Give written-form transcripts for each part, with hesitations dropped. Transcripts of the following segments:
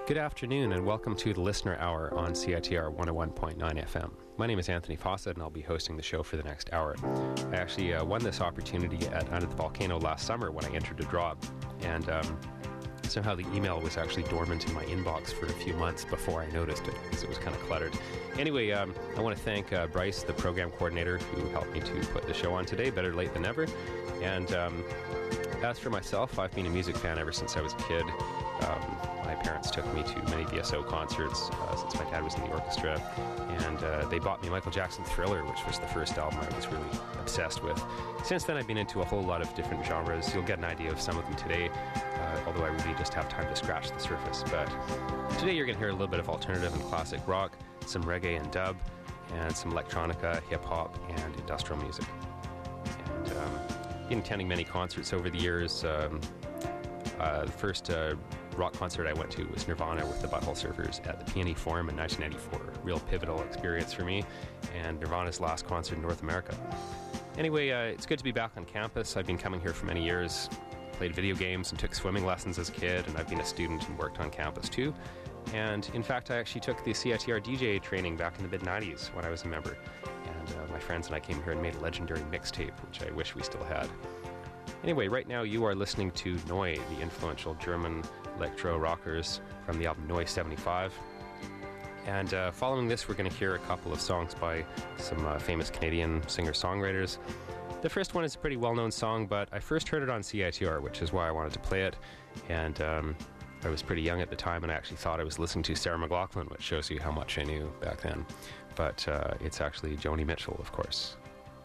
Good afternoon and welcome to the Listener Hour on CITR 101.9 FM. My name is Anthony Fawcett and I'll be hosting the show for the next hour. I actually won this opportunity at Under the Volcano last summer when I entered a draw, and somehow the email was actually dormant in my inbox for a few months before I noticed it because it was kind of cluttered. Anyway, I want to thank Bryce, the program coordinator, who helped me to put the show on today. Better late than never. And as for myself, I've been a music fan ever since I was a kid. My parents took me to many VSO concerts since my dad was in the orchestra, and they bought me Michael Jackson's Thriller, which was the first album I was really obsessed with. Since then, I've been into a whole lot of different genres. You'll get an idea of some of them today, although I really just have time to scratch the surface. But today you're going to hear a little bit of alternative and classic rock, some reggae and dub, and some electronica, hip-hop, and industrial music. And been attending many concerts over the years. The first rock concert I went to was Nirvana with the Butthole Surfers at the PNE Forum in 1994. Real pivotal experience for me, and Nirvana's last concert in North America. Anyway, it's good to be back on campus. I've been coming here for many years, played video games and took swimming lessons as a kid, and I've been a student and worked on campus too. And in fact, I actually took the CITR DJ training back in the mid-90s when I was a member. And my friends and I came here and made a legendary mixtape, which I wish we still had. Anyway, right now you are listening to Neu, the influential German electro rockers from the album Neu 75. And following this, we're going to hear a couple of songs by some famous Canadian singer-songwriters. The first one is a pretty well-known song, but I first heard it on CITR, which is why I wanted to play it. And I was pretty young at the time, and I actually thought I was listening to Sarah McLachlan, which shows you how much I knew back then. But it's actually Joni Mitchell, of course.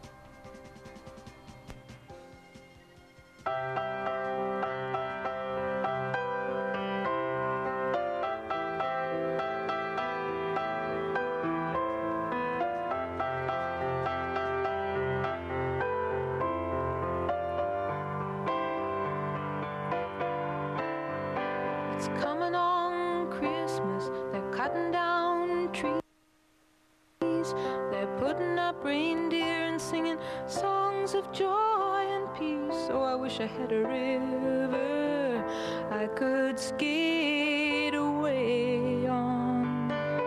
I had a river I could skate away on,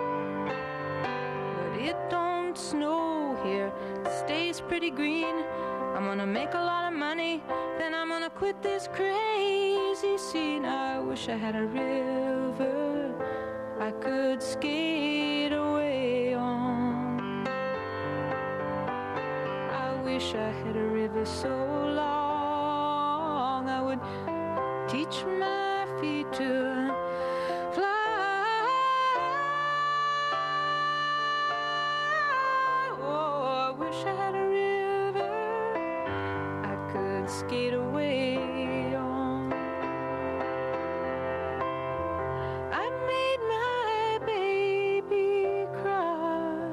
but it don't snow here, it stays pretty green. I'm gonna make a lot of money, then I'm gonna quit this crazy scene. I wish I had a river I could skate away on. I wish I had a river so long I would teach my feet to fly. Oh, I wish I had a river I could skate away on. I made my baby cry.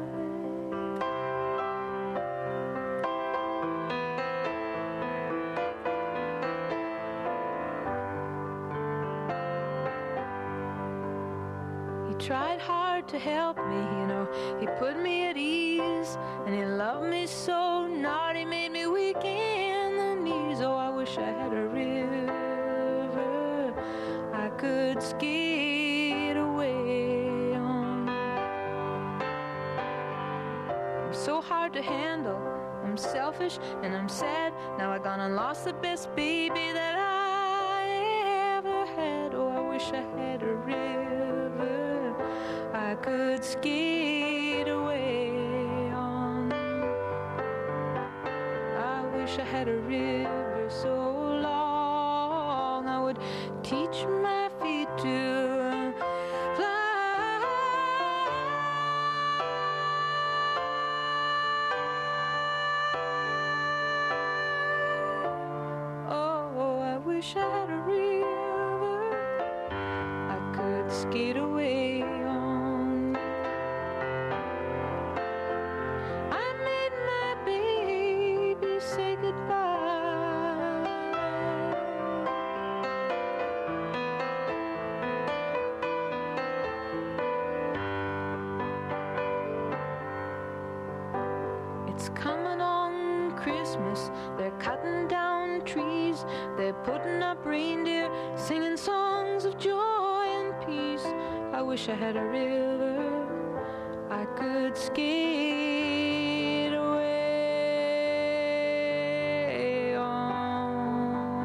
Tried hard to help me, you know, he put me at ease, and he loved me so not, he made me weak in the knees. Oh, I wish I had a river I could skate away on. I'm so hard to handle, I'm selfish and I'm sad. Now I gone and lost the best baby that I ever had. Oh, I wish I had a river I could skate away on. I wish I had a river so long I would teach my feet to fly. Oh, I wish I had a river I could skate away on. They're cutting down trees, they're putting up reindeer, singing songs of joy and peace. I wish I had a river I could skate away on.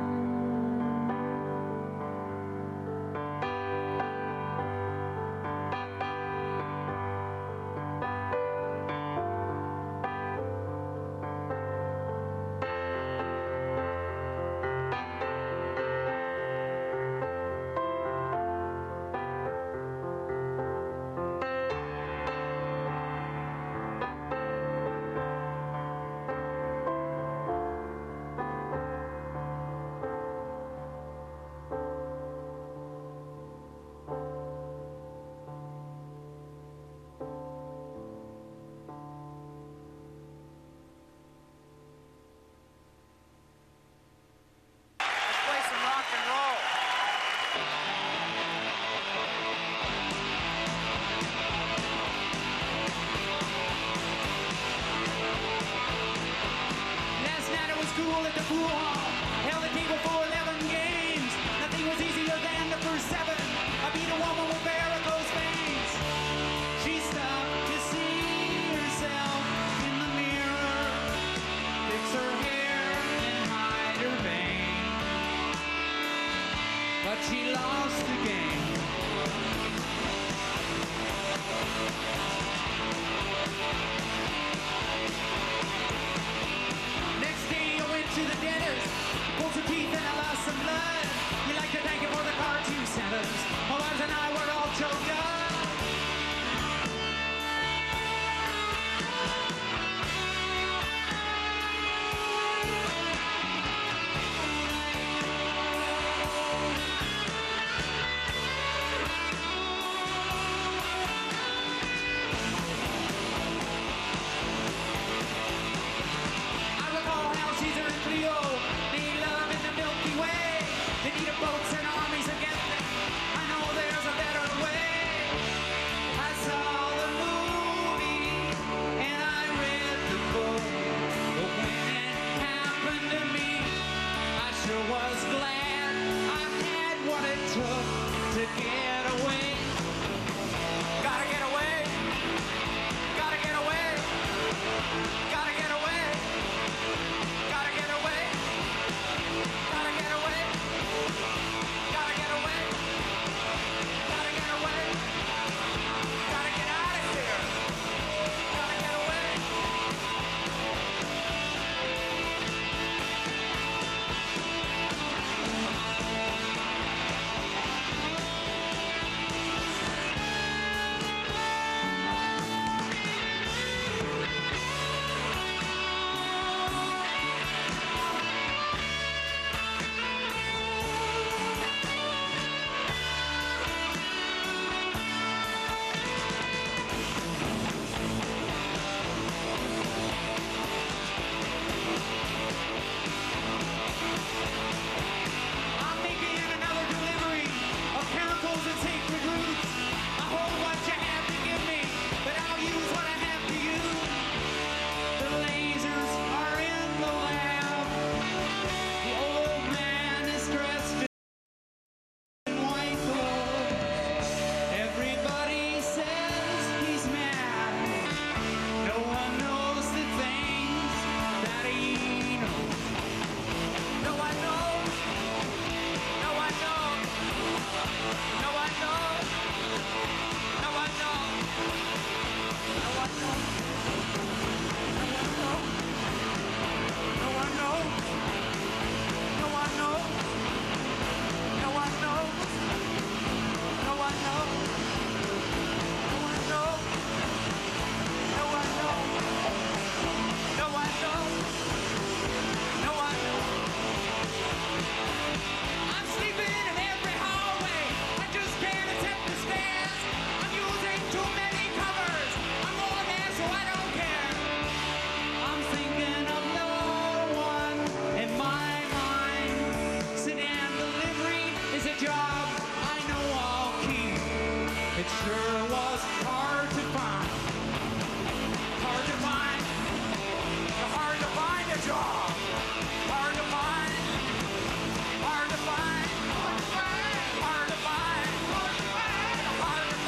Hard to find.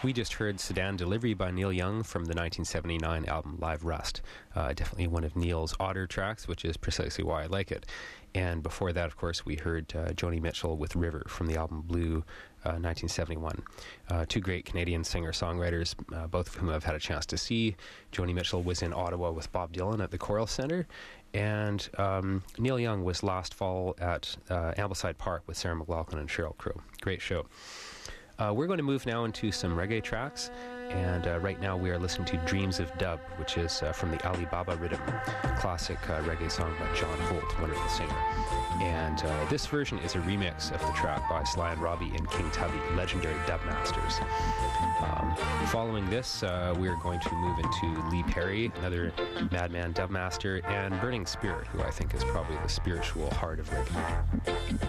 We just heard Sedan Delivery by Neil Young from the 1979 album Live Rust. Definitely one of Neil's odder tracks, which is precisely why I like it. And before that, of course, we heard Joni Mitchell with River from the album Blue, 1971. Two great Canadian singer-songwriters, both of whom I've had a chance to see. Joni Mitchell was in Ottawa with Bob Dylan at the Choral Centre, and Neil Young was last fall at Ambleside Park with Sarah McLachlan and Sheryl Crow. Great show. We're going to move now into some reggae tracks, and right now we are listening to Dreams of Dub, which is from the Alibaba Rhythm, classic reggae song by John Holt, wonderful singer. And this version is a remix of the track by Sly and Robbie and King Tubby, legendary dub masters. Following this, we are going to move into Lee Perry, another madman dub master, and Burning Spirit, who I think is probably the spiritual heart of reggae.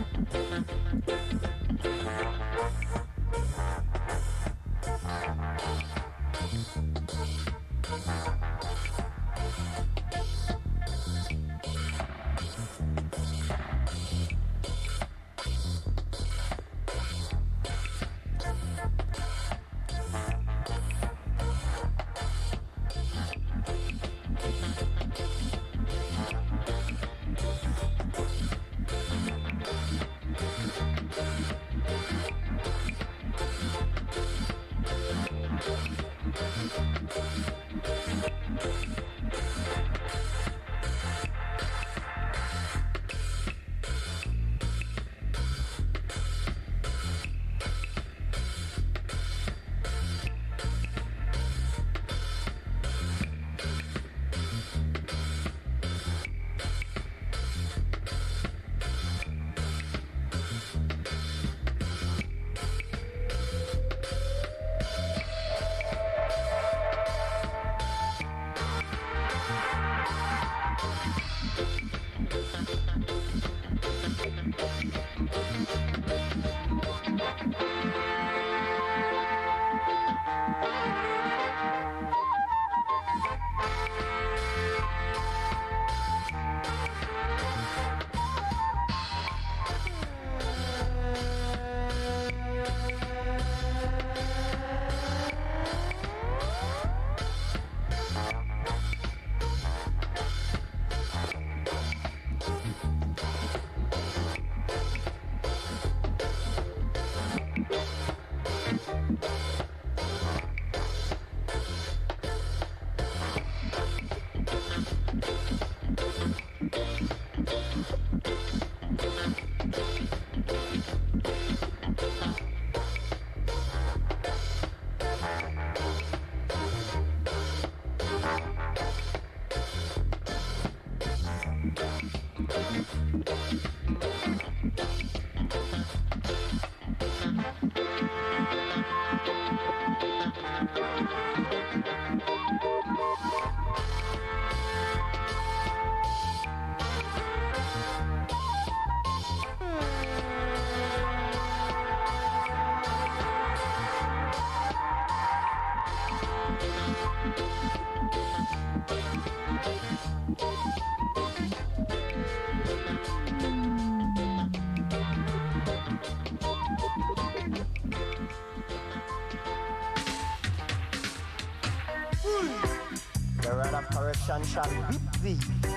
The rod of correction shall whip thee.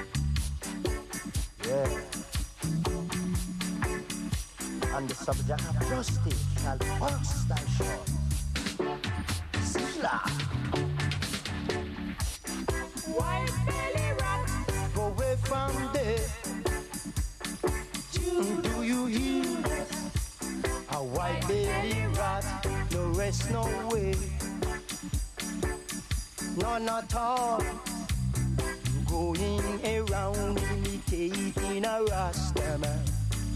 Yeah. And the subject of justice shall burst thy shore. Sila. White belly rat, go away from there. Do you hear? A white belly rat, no rest, no way. None at all. Going around imitating a Rastaman.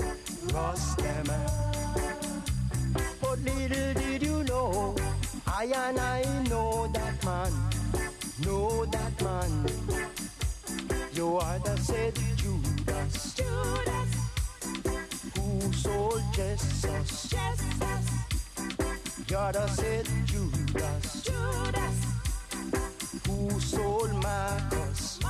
But little did you know, I know that man. You are the said Judas, who sold Jesus. You're the said Judas, who sold Marcus.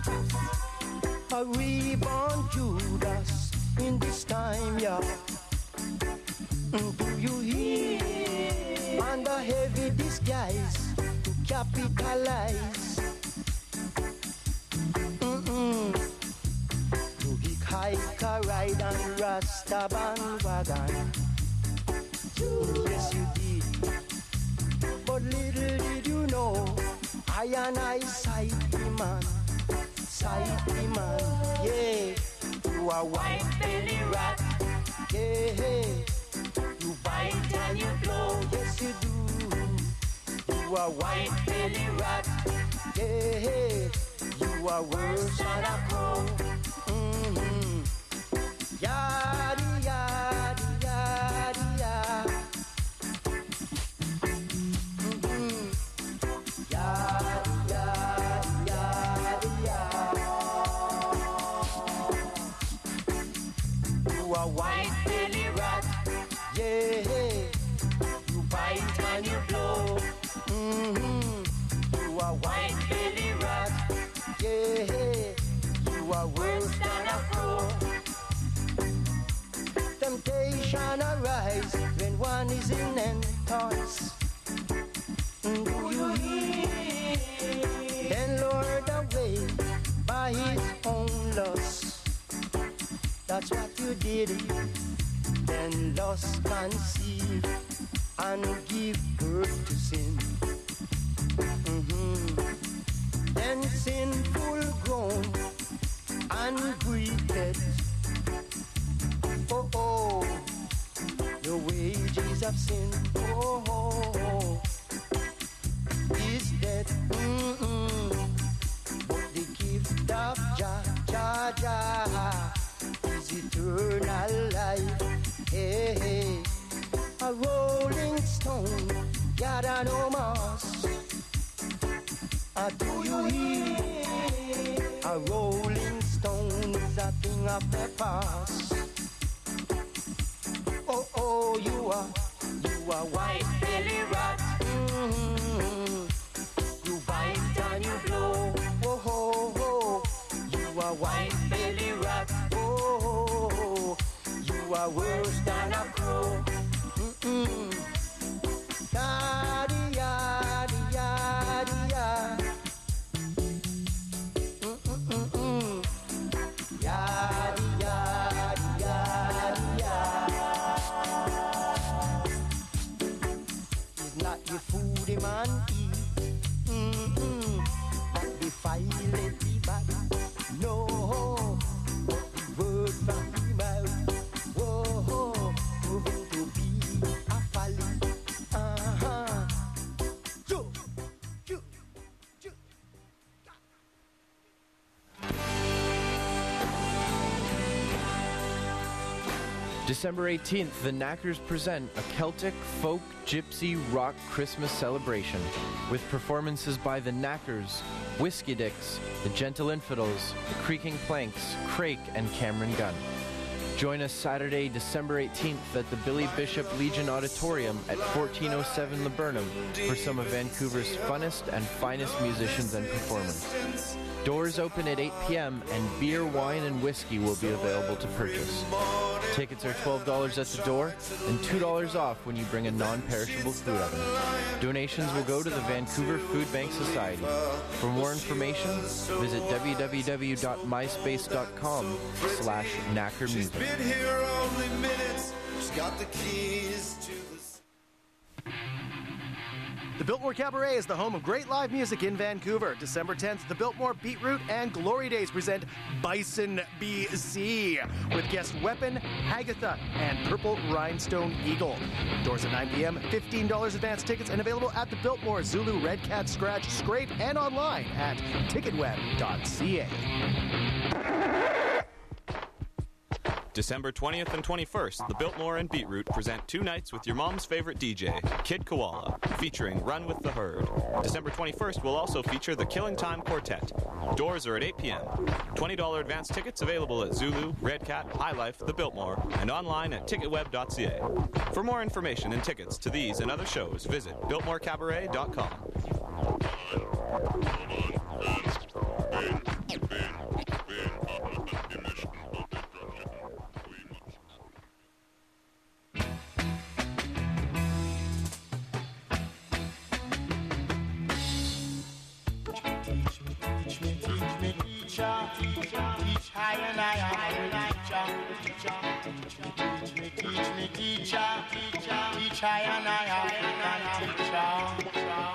A reborn Judas in this time, yeah. Do you hear? under heavy disguise to capitalize. To hike a ride and Rasta bandwagon. Yes, you did. But little did you know, I and I sight the man. Yeah, you are white belly rat. Yeah, you bite and you blow. Yes, you do. You are white belly rat. Yeah, you are worse than a crow. Yaddy, yaddy, yaddy, yaddy. You are white belly rat, yeah. You bite and you blow. You are white belly rat, yeah. You are worse than a crow. Temptation arise when one is in entrance. Do you hear? Then lured away by his own lust. That's what you did. Then lust conceive and give birth to sin. Then sin full grown and breathed. Oh, oh, the wages of sin. Oh, oh, oh. Is death, but the gift of Jah, Jah, Jah is eternal life. Hey, hey. A rolling stone, gather no moss. Do you hear? A rolling stone is a thing of the past. Oh, oh, you are white belly rat. You bite and you blow. Oh, oh, oh. You are white belly rat. Oh, oh, oh. You are worse than a crow. Yaddy, yaddy, yaddy, yaddy. Yaddy, yaddy, yaddy, yaddy. It's not your food a man eat, not defile the body. No, but the word from the mouth, whoa, proving to be a folly. December 18th, the Knackers present a Celtic, folk, gypsy, rock Christmas celebration with performances by the Knackers, Whiskey Dicks, the Gentle Infidels, the Creaking Planks, Crake, and Cameron Gunn. Join us Saturday, December 18th at the Billy Bishop Legion Auditorium at 1407 Laburnum for some of Vancouver's funnest and finest musicians and performers. Doors open at 8 p.m. and beer, wine, and whiskey will be available to purchase. Tickets are $12 at the door and $2 off when you bring a non-perishable food oven. Donations will go to the Vancouver Food Bank Society. For more information, visit www.myspace.com/knackermusic. Been here only minutes. She's got the keys to the... The Biltmore Cabaret is the home of great live music in Vancouver. December 10th, the Biltmore Beetroot and Glory Days present Bison BC with guest Weapon, Hagatha, and Purple Rhinestone Eagle. Doors at 9 p.m., $15 advance tickets, and available at the Biltmore, Zulu, Red Cat, Scratch, Scrape, and online at ticketweb.ca. December 20th and 21st, the Biltmore and Beetroot present 2 nights with your mom's favorite DJ, Kid Koala, featuring Run with the Herd. December 21st will also feature the Killing Time Quartet. Doors are at 8 p.m. $20 advance tickets available at Zulu, Red Cat, High Life, the Biltmore, and online at ticketweb.ca. For more information and tickets to these and other shows, visit biltmorecabaret.com. and I teacher.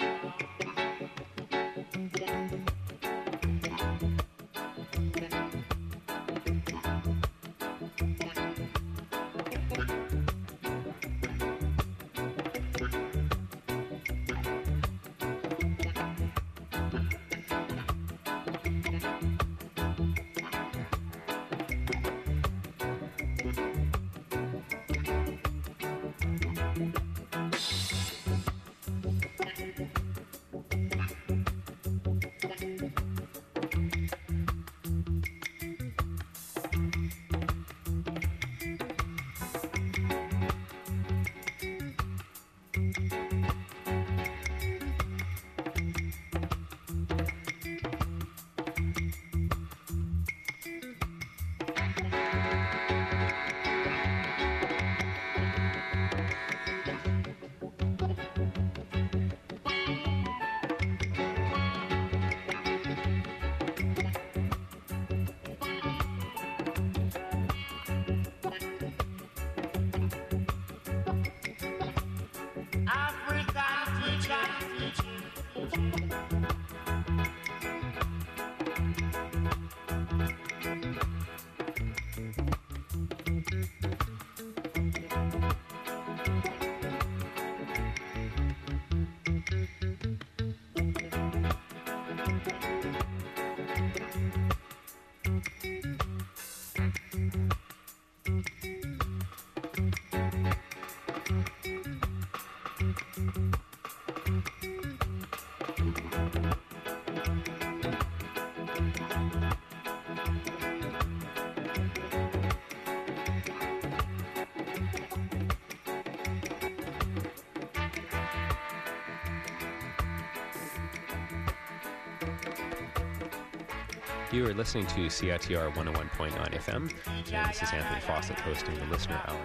You are listening to CITR 101.9 FM, and this is Anthony Fawcett hosting the Listener Hour.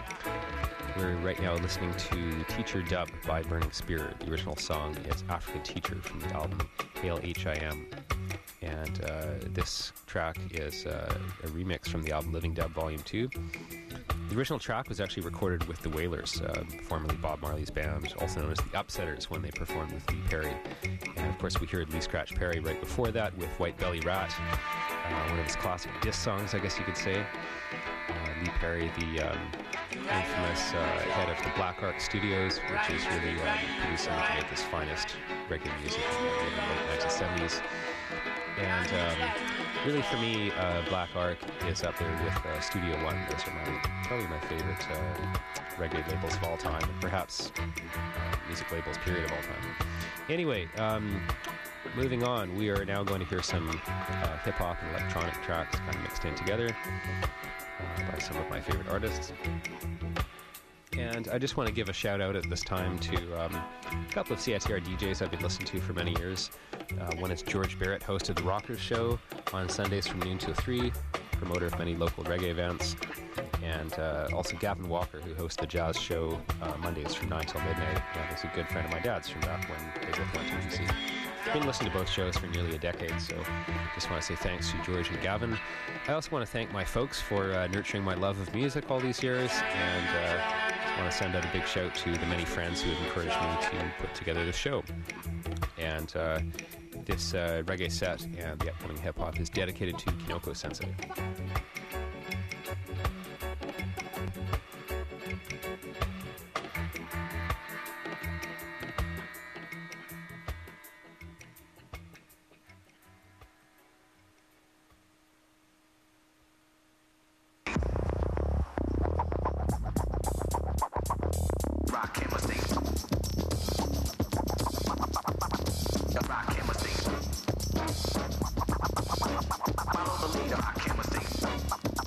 We're right now listening to Teacher Dub by Burning Spear. The original song is African Teacher from the album Hail H.I.M. And this track is a remix from the album Living Dub Volume 2. The original track was actually recorded with the Wailers, formerly Bob Marley's band, also known as the Upsetters, when they performed with Lee Perry. And of course we heard Lee Scratch Perry right before that with White Belly Rat, one of his classic diss songs, I guess you could say. Lee Perry, the infamous head of the Black Ark Studios, which is really producing Jamaica's finest reggae music in the late 1970s. And really for me, Black Ark is up there with Studio One. Those are probably my favorite reggae labels of all time, and perhaps music labels, period, of all time. Anyway, moving on, we are now going to hear some hip-hop and electronic tracks kind of mixed in together by some of my favorite artists. And I just want to give a shout out at this time to a couple of CITR DJs I've been listening to for many years. One is George Barrett, host of The Rockers Show on Sundays from noon till 3, promoter of many local reggae events. And also Gavin Walker, who hosts The Jazz Show Mondays from 9 till midnight. And is a good friend of my dad's from back when they both went to UBC. I've been listening to both shows for nearly a decade, so just want to say thanks to George and Gavin. I also want to thank my folks for nurturing my love of music all these years, and I want to send out a big shout to the many friends who have encouraged me to put together this show. And this reggae set and the upcoming hip-hop is dedicated to Kinoko Sensei. Follow the leader, I can't mistake.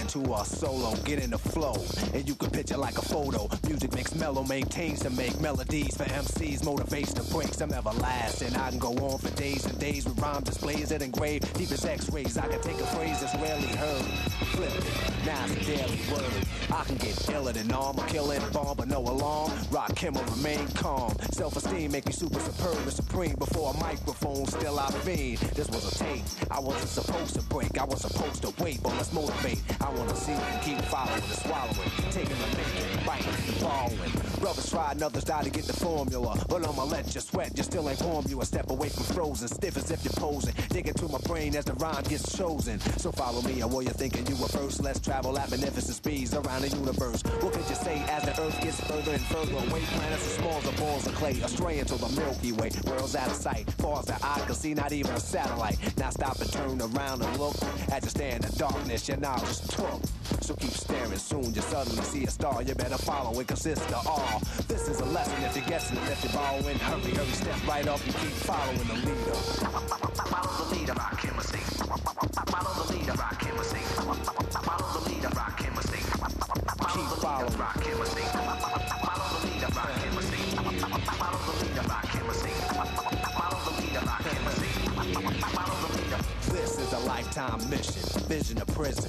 into a solo, get in the flow, and you can picture like a photo. Music makes mellow, maintains to make melodies for MCs, motivation to break some everlasting. I can go on for days and days with rhymes displays that engrave deep as x-rays. I can take a phrase that's rarely heard, flip it, now it's a daily word. I can get iller than armor, killing bomb, but no alarm. Rock him or remain calm. Self-esteem make me super superb and supreme. Before a microphone, still I fiend. This was a tape, I wasn't supposed to break. I was supposed to wait, but let's motivate. I wanna see and keep following and swallowing, taking the making, biting and balling. Brothers try and others die to get the formula, but I'ma let you sweat, you still ain't warm. You a step away from frozen, stiff as if you're posing. Dig into my brain as the rhyme gets chosen. So follow me, or you're thinking you were first. Let's travel at magnificent speeds around the universe. What could you say as the earth gets further and further away? Planets as small as the balls of clay, astray into the Milky Way. World's out of sight, far as the eye can see, not even a satellite. Now stop and turn around and look. As you stare in the darkness, your knowledge is took. So keep staring, soon you suddenly see a star. You better follow, it consists of all. This is a lesson if you're guessing, if you're borrowing. Hurry, hurry, step right up and keep following the leader. Follow the leader, rock him, sing. Follow the leader, rock him, sing. Follow the leader, rock him, sing. Keep following, rock him, sing. Follow the leader, rock him, sing. Follow the leader, rock him, sing. Follow the leader, rock him, sing. Follow the leader. This is a lifetime mission, vision of prison.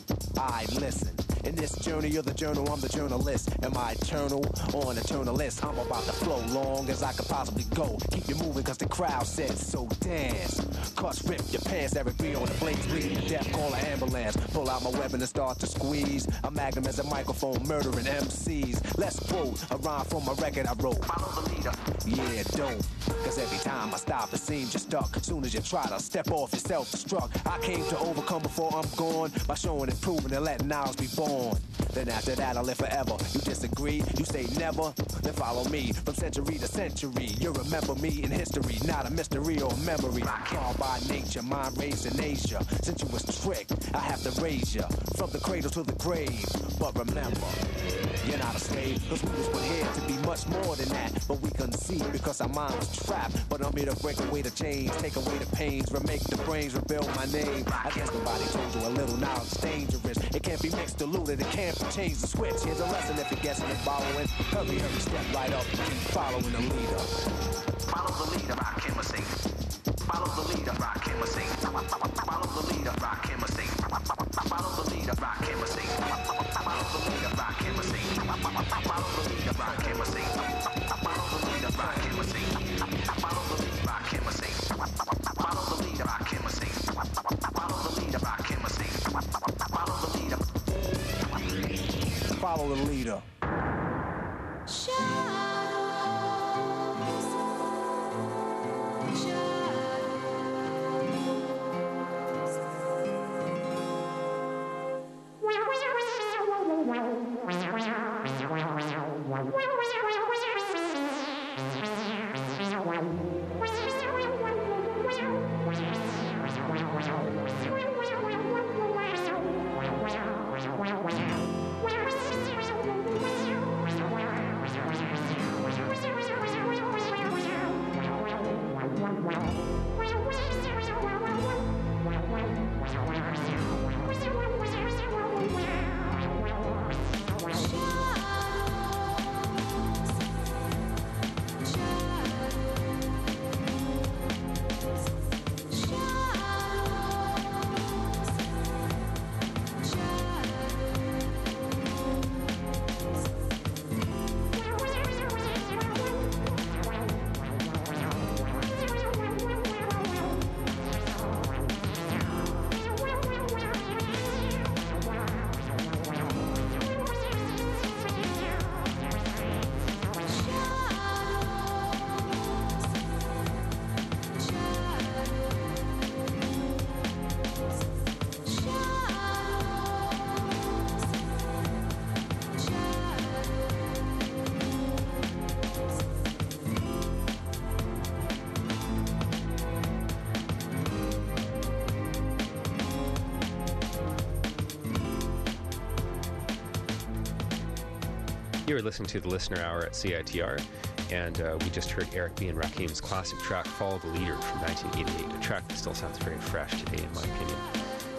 I listen. In this journey, you're the journal, I'm the journalist. Am I eternal or an eternalist? I'm about to flow long as I could possibly go. Keep you moving cause the crowd says so. Dance, cuss, rip your pants. Eric B on the blades, bleeding to death, call an ambulance. Pull out my weapon and start to squeeze. A magnum as a microphone, murdering MCs. Let's quote a rhyme from a record I wrote. Follow the leader. Yeah, don't. Cause every time I stop, it seems you're stuck. Soon as you try to step off, you're self-destruct. I came to overcome before I'm gone by showing and proving and letting ours be born. Then after that I'll live forever. You disagree? You say never? Then follow me from century to century. You remember me in history, not a mystery or a memory. Called by nature, mind raised in Asia. Since you was tricked, I have to raise you from the cradle to the grave. But remember, you're not a slave, cause we was put here to be much more than that. But we couldn't see because our mind was trapped. But I'm here to break away the chains, take away the pains, remake the brains, rebuild my name. I guess nobody told you a little knowledge is dangerous. It can't be mixed, diluted, it can't be changed. The switch, here's a lesson if you're guessing and following. Hurry, hurry, step right up and keep following the leader. Follow the leader, rock him a sing. Follow the leader, rock him a sing. Follow the leader, rock him a sing. Follow the leader, rock him a sing. Follow the leader, rock him a sing. Follow the leader, rock him a sing. Follow the leader, rock him a sing. Follow the leader, rock him a sing. Follow the leader, rock him a sing. Follow the leader, rock him a sing. Follow the leader. Follow the leader. You're listening to the Listener Hour at CITR, and we just heard Eric B. and Rakim's classic track, Follow the Leader, from 1988, a track that still sounds very fresh today, in my opinion.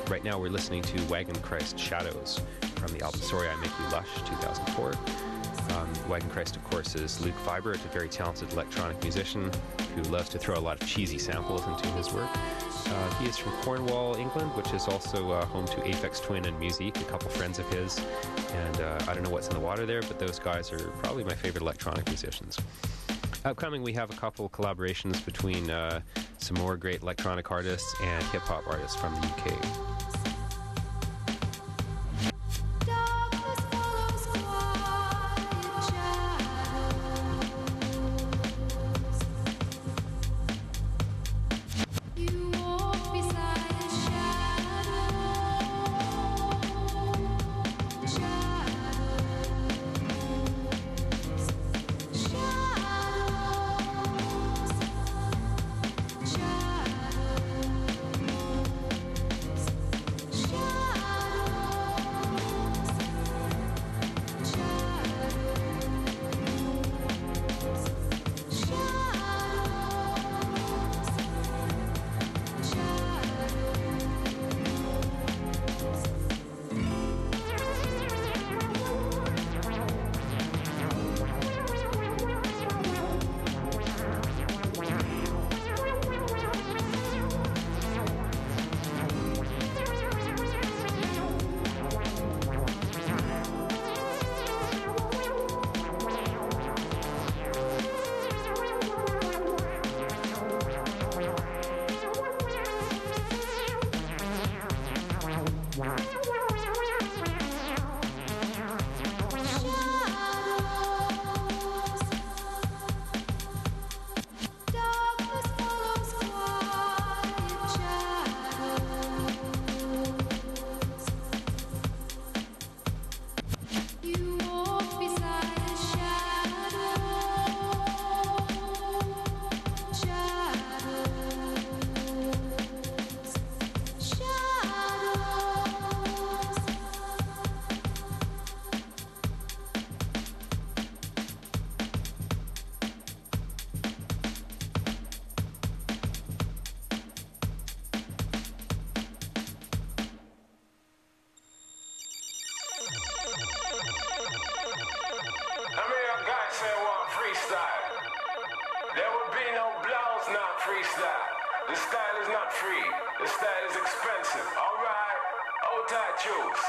Right now we're listening to Wagon Christ Shadows from the album Sorry I Make You Lush, 2004. Wagon Christ, of course, is Luke Vibert, a very talented electronic musician who loves to throw a lot of cheesy samples into his work. He is from Cornwall, England, which is also home to Aphex Twin and Musique, a couple friends of his. And I don't know what's in the water there, but those guys are probably my favorite electronic musicians. Upcoming, we have a couple collaborations between some more great electronic artists and hip-hop artists from the UK. The style is not free. The style is expensive. All right. Hold tight, Jules.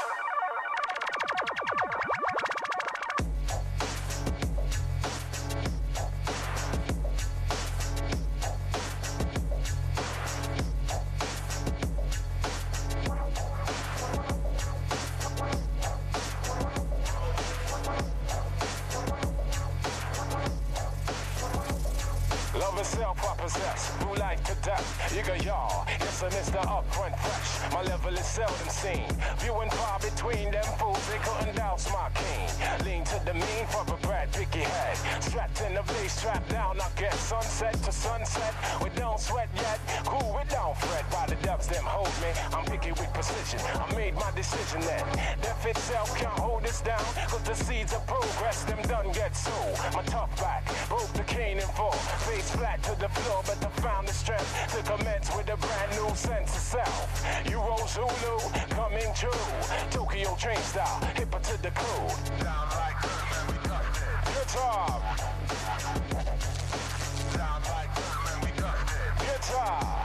Self I possess, through life to death. You got y'all, yes, I'm Mr. Upfront Fresh. My level is seldom seen. Few and far between them fools, they couldn't douse my king. Lean to the mean for a Brad Picky head. Strapped in the place, strapped down, I get sunset to sunset. We don't sweat yet, cool, we don't fret. By the dubs, them hold me, I'm picky with precision. I made my decision then. Death itself can't hold us down, cause the seeds of progress, them done get sold. My tough back, broke the cane in full, face flat to the floor, but I found the strength to commence with a brand new sense of self. Euro Zulu, coming true. Tokyo train style, hipper to the code. Down like German, we got it. Guitar. Down like German, we got it. Guitar.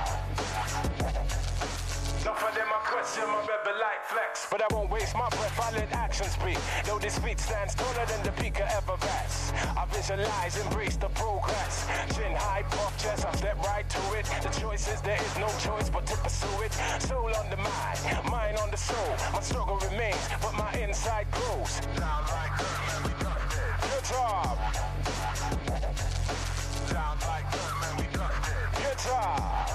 Enough of them, I question my rebel like flex. But I won't waste my breath, I let action speak. Though this beat stands taller than the peak of ever vast. I visualize, embrace the progress. Chin high, puff chest, I step right to it. The choice is there is no choice but to pursue it. Soul on the mind on the soul. My struggle remains, but my inside grows. Down like German, we got it. Guitar. Down like German, we got it. Guitar.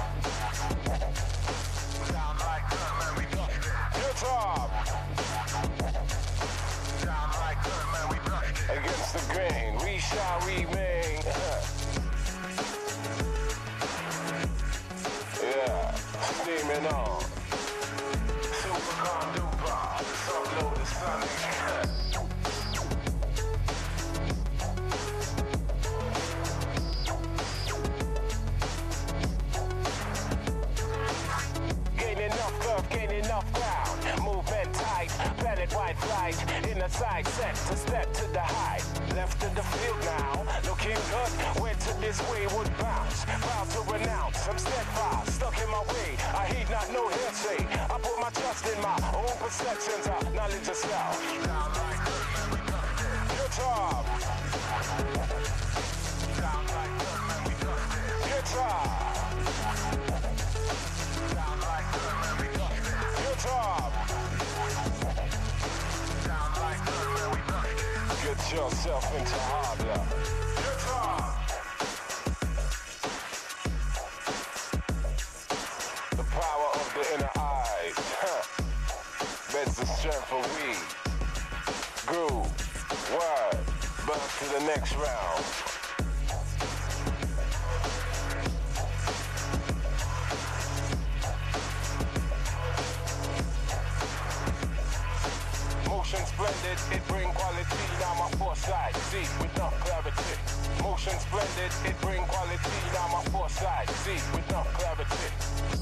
Down like German, we got it. Guitar. Down like German, we got it. Against the grain, we shall remain. Yeah, steaming on. Super duper, let's upload the sun. Gain enough right. In the side set to step to the height. Left in the field now, looking good. Went to this wayward bounce. Proud to renounce, I'm steadfast, stuck in my way. I heed not no hearsay. I put my trust in my own perceptions of knowledge of self. Good job. Good job. Good job. Get yourself into hard luck. Good job. The power of the inner eyes. Beds the strength of we. Groove. Word. Birth to the next round. Motion splendid, it bring quality. Now my foresight, see with enough clarity. Motion splendid, it bring quality. Now my foresight, see with enough clarity.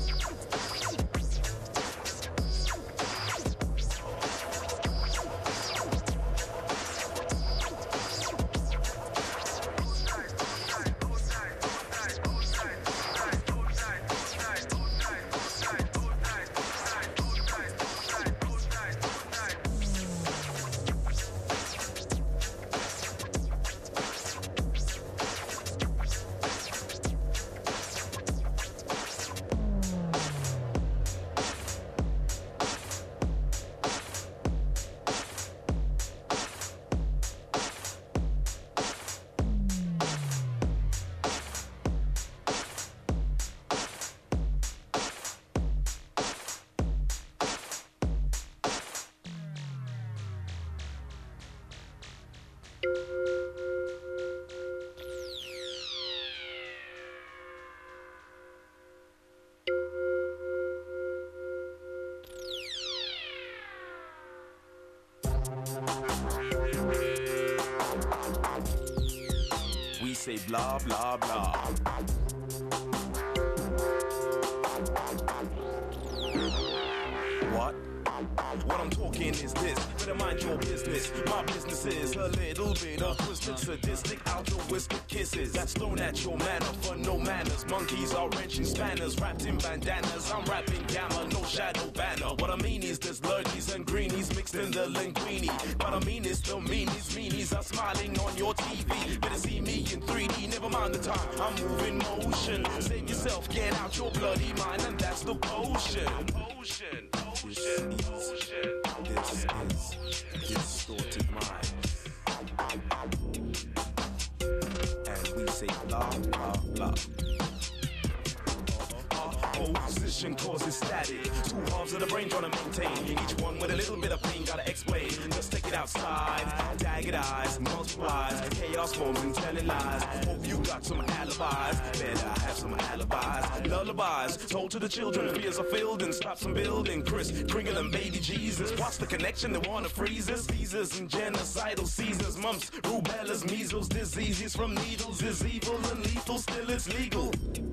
We say blah, blah, blah. What? What I'm talking is this, better mind your business. My business is a little bit of twisted, sadistic, altruistic kisses that's thrown at your manner for no manners. Monkeys are wrenching spanners, wrapped in bandanas. I'm rapping gamma, no shadow banner. What I mean is there's lurgies and greenies mixed in the linguine. What I mean is the meanies are smiling on your TV. Better see me in 3D, never mind the time. I'm moving motion. Save yourself, get out your bloody mind, and that's the potion. This is distorted mind. And we say blah, blah, blah. Position causes static. Two halves of the brain trying to maintain. Each one with a little bit of pain, gotta explain. Just take it outside. Dagged eyes, multiplies. Chaos forms and telling lies. Hope you got some alibis. Better have some alibis. Lullabies told to the children. Fears are filled and stop some building. Chris Kringle and baby Jesus. What's the connection? They wanna freeze us. Visas and genocidal Caesars. Mumps, rubellas, measles, diseases from needles is evil and lethal. Still it's legal.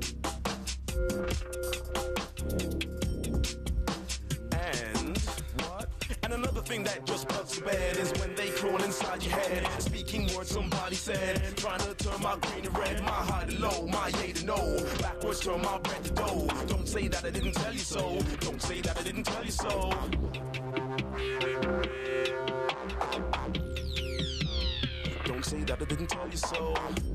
And what? And another thing that just bugs bad is when they crawl inside your head. Speaking words somebody said, trying to turn my green to red, my high to low, my yay to no. Backwards turn my bread to dough. Don't say that I didn't tell you so. Don't say that I didn't tell you so. Don't say that I didn't tell you so.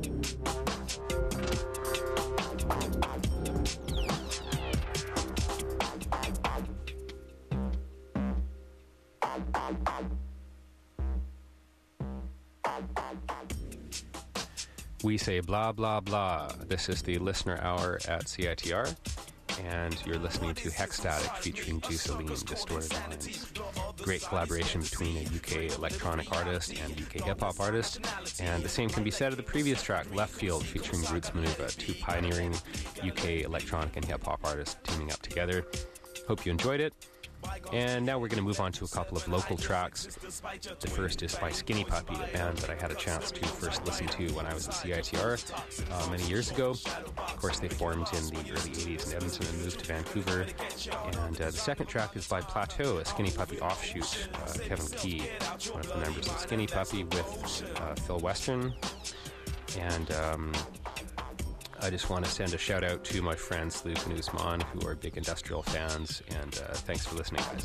We say blah, blah, blah. This is the Listener Hour at CITR, and you're listening to Hexstatic featuring Juiceline, Distorted Minds. Great collaboration between a UK electronic artist and UK hip-hop artist, and the same can be said of the previous track, Left Field, featuring Roots Manuva, two pioneering UK electronic and hip-hop artists teaming up together. Hope you enjoyed it. And now we're going to move on to a couple of local tracks. The first is by Skinny Puppy, a band that I had a chance to first listen to when I was at CITR many years ago. Of course, they formed in the early 80s in Edmonton and moved to Vancouver. And the second track is by Plateau, a Skinny Puppy offshoot. Kevin Key, one of the members of Skinny Puppy, with Phil Western. And I just want to send a shout out to my friends Luke and Usman, who are big industrial fans, and thanks for listening, guys.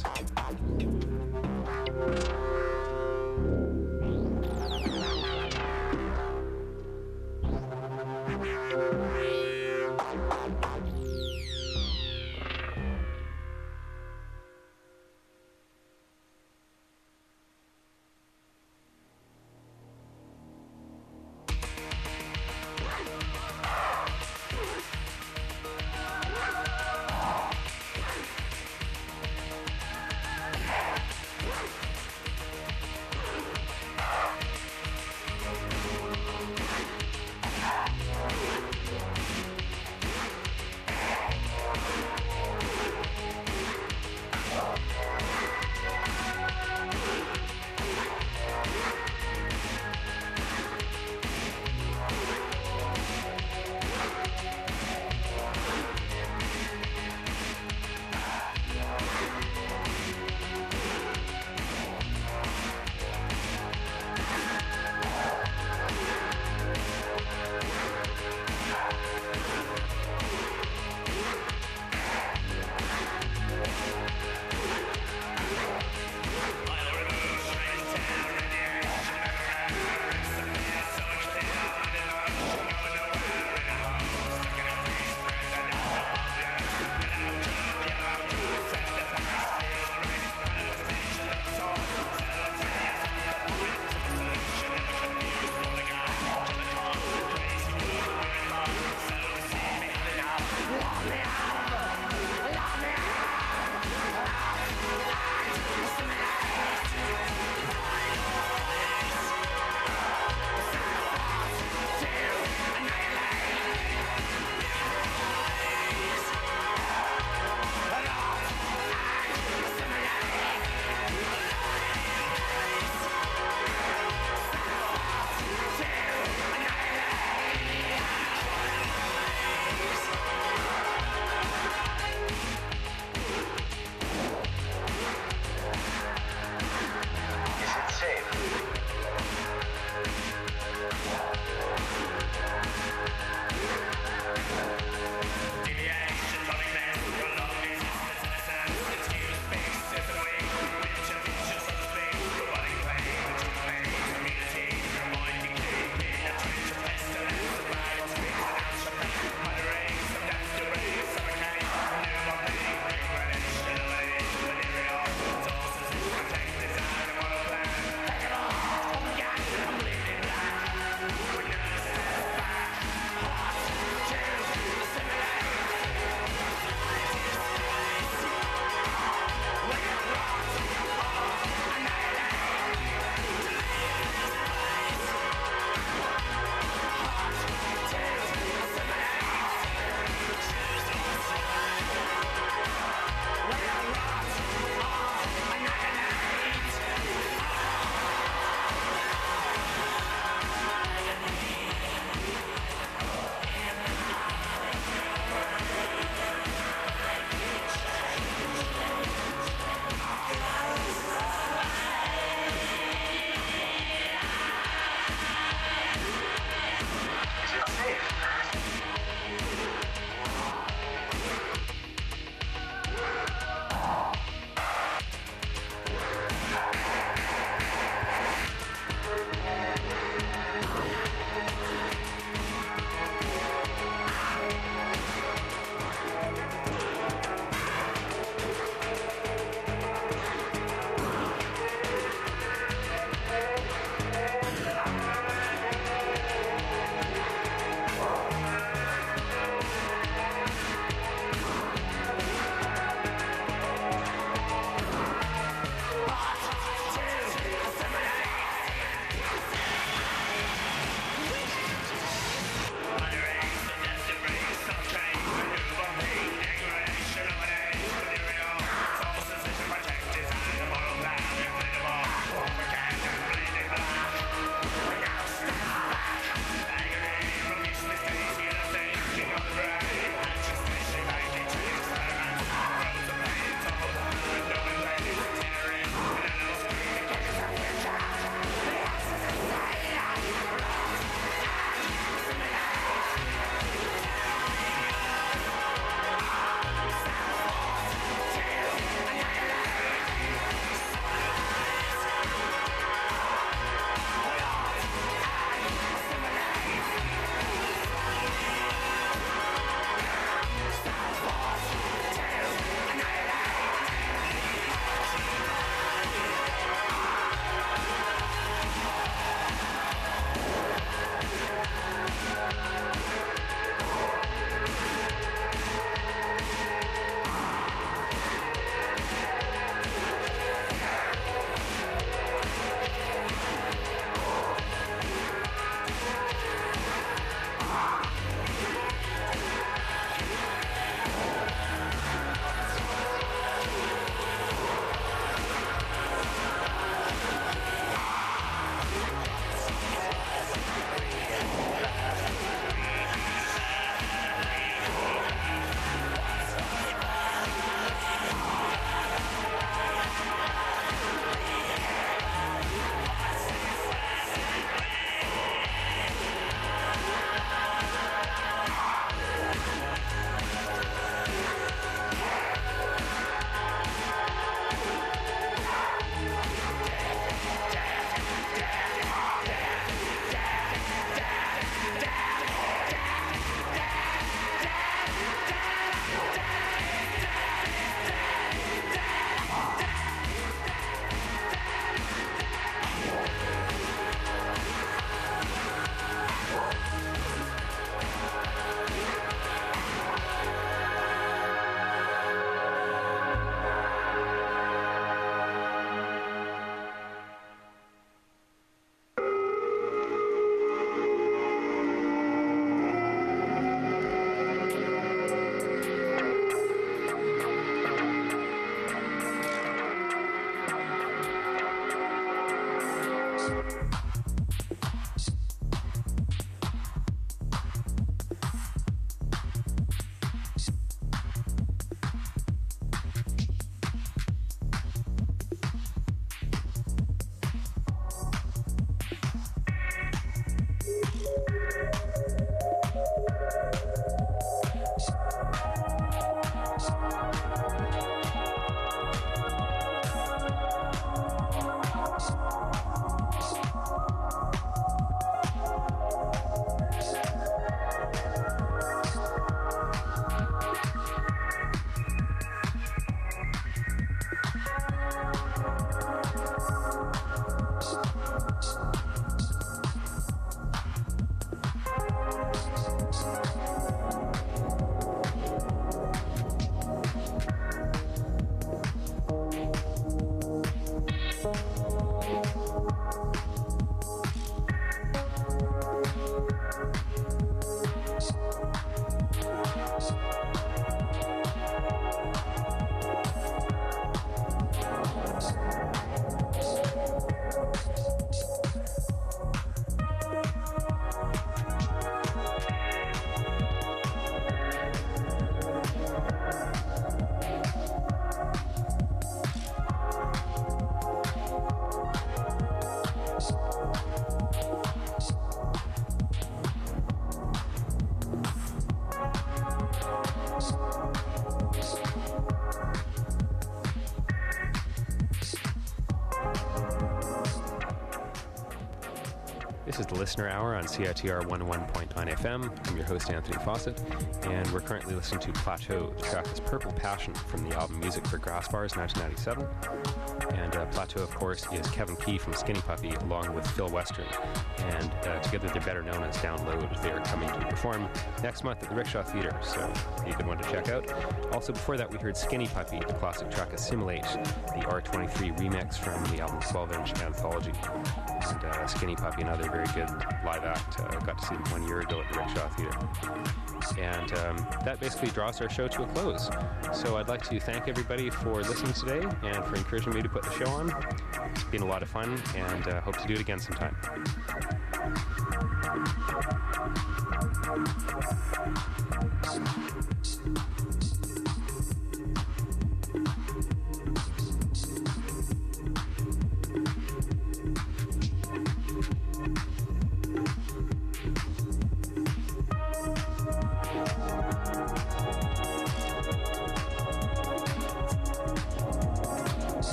This is the Listener Hour on CITR 101.9 FM. I'm your host, Anthony Fawcett, and we're currently listening to Plateau. The track is Purple Passion from the album Music for Grass Bars, 1997. And Plateau, of course, is Kevin Key from Skinny Puppy, along with Phil Western. And together they're better known as Download. They are coming to perform next month at the Rickshaw Theatre, so a good one to check out. Also, before that, we heard Skinny Puppy, the classic track Assimilate, the R23 remix from the album 12-inch Anthology. And Skinny Puppy, another very good live act. Got to see them 1 year ago at the Rickshaw Theatre. And that basically draws our show to a close. So I'd like to thank everybody for listening today and for encouraging me to put the show on. It's been a lot of fun, and hope to do it again sometime.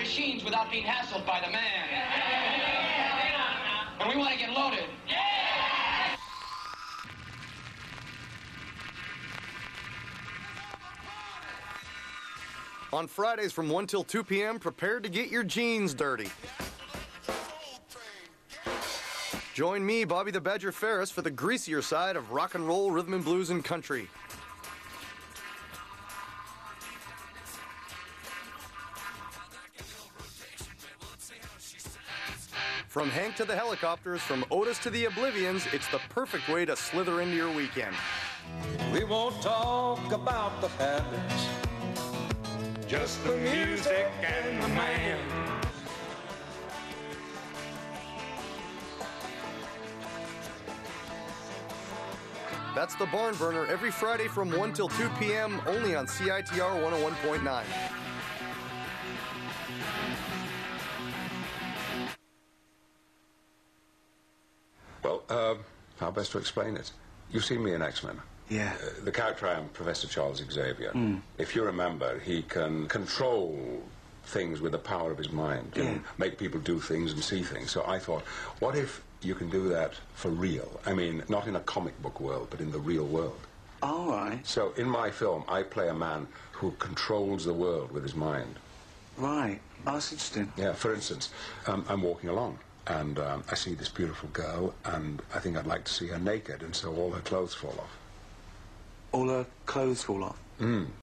machines without being hassled by the man. And we want to get loaded. On Fridays from 1 till 2 p.m., prepare to get your jeans dirty. Join me, Bobby the Badger Ferris, for the greasier side of rock and roll, rhythm and blues, and country. From Hank to the Helicopters, from Otis to the Oblivions, it's the perfect way to slither into your weekend. We won't talk about the habits, just the music and the man. That's the Barn Burner every Friday from 1 till 2 p.m. only on CITR 101.9. Well, how best to explain it? You've seen me in X-Men. Yeah. The character I am, Professor Charles Xavier. If you remember, he can control things with the power of his mind. And make people do things and see things. So I thought, what if you can do that for real? I mean, not in a comic book world, but in the real world. All right. So in my film, I play a man who controls the world with his mind. Right. Oh, that's interesting. Yeah, for instance, I'm walking along. And I see this beautiful girl, and I think I'd like to see her naked, and so all her clothes fall off. All her clothes fall off?